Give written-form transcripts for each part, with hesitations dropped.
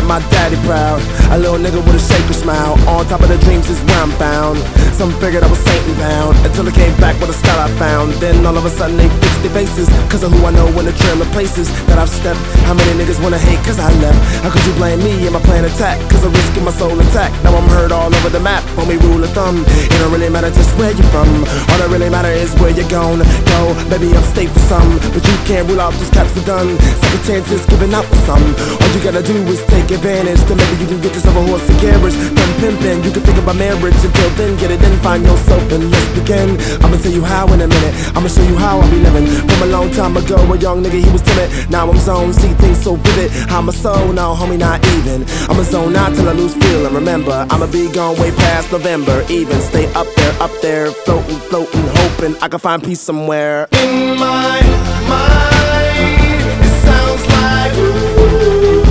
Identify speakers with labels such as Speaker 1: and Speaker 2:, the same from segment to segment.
Speaker 1: make my daddy proud. A little nigga with a sacred smile. On top of the dreams is where I'm found. Some figured I was Satan bound, until I came back with a style I found. Then all of a sudden they fixed their faces, cause of who I know in the trail of places that I've stepped. How many niggas wanna hate cause I left? How could you blame me and my plan attack? Cause I'm risking my soul intact. Now I'm heard all over the map, homie rule of thumb. It don't really matter just where you're from. All that really matter is where you're gonna go. Maybe upstate for some, but you can't rule out those caps for done. Second chances giving out for some. All you gotta do is take advantage, then maybe you can get yourself a horse and carriage. Then pimpin', you can think about marriage. Until then, get it in, find yourself and let's begin. I'ma tell you how in a minute. I'ma show you how I be living. From a long time ago, a young nigga, he was timid. Now I'm zoned, see things so vivid. I'm a soul, now homie, not even. I'ma zone out till I lose feeling. Remember, I'ma be gone way past November. Even stay up there, floating, floating, hoping I can find peace somewhere.
Speaker 2: In my mind, it sounds like ooh.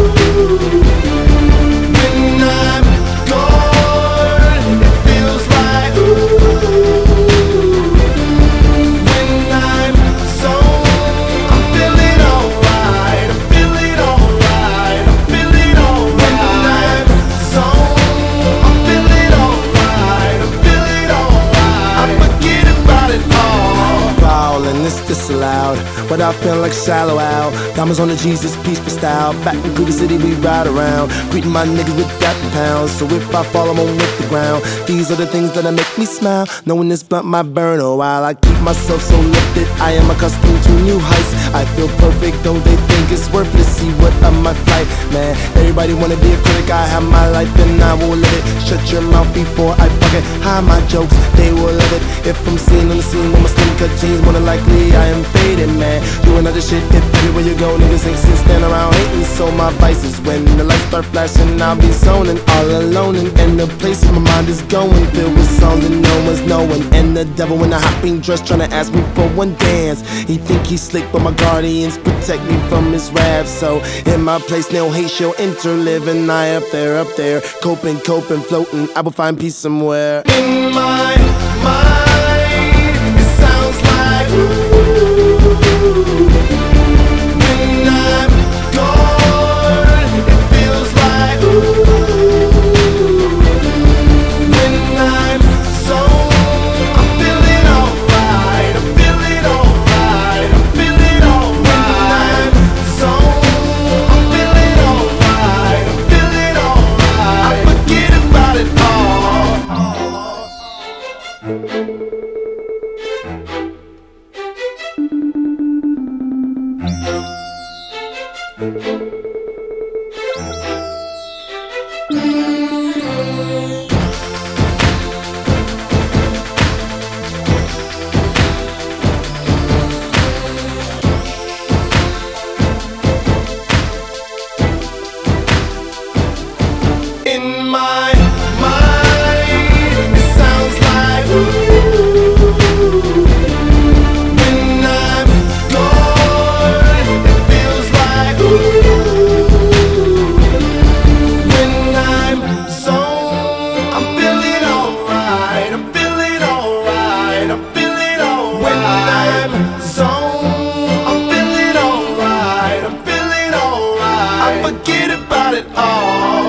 Speaker 2: When I'm gone, it feels like ooh. When I'm zone, I'm feeling alright. I'm feeling alright. I'm feeling alright. When I'm zone, I'm feeling alright. I'm feeling alright. I forget about it all.
Speaker 1: Ballin', it's disallowed, but I feel like Shallow Al. Diamonds on the Jesus, peaceful style. Back in Cooper City, we ride around, greeting my niggas with that pounds. So if I fall, I'm on with the ground. These are the things that make me smile. Knowing this blunt might burn a while. I keep myself so lifted, I am accustomed to new heights. I feel perfect, though they think it's worthless. See what of my flight, man. Everybody wanna be a critic, I have my life and I will live it. Shut your mouth before I fucking hide my jokes, they will love it. If I'm seen on the scene with my slim cut jeans, more than likely I am faded, man. Doing other shit, if everywhere you go, niggas ain't sit stand around hating. So my vices, when the lights start flashing, I'll be zoning all alone. And the places my mind is going, filled with songs that no one's knowing. And the devil in a hot pink dress trying to ask me for one dance. He think he's slick, but my guardians protect me from his wrath. So in my place, no hate shall enter, living I up there, coping, floating. I will find peace somewhere.
Speaker 2: In my mind, it sounds like ooh. When I'm gone, it feels like ooh. When I'm zone, I'm feeling alright. I'm feeling alright. I'm feeling alright. When I'm zone, I'm feeling alright. I'm feeling alright. I forget about it all. In my mind, it sounds like ooh. When I'm gone, it feels like ooh. When I'm zone, I'm feeling alright. I'm feeling alright. I'm feeling alright. When I'm zone, I'm feeling alright. I'm feeling alright. I forget about it all.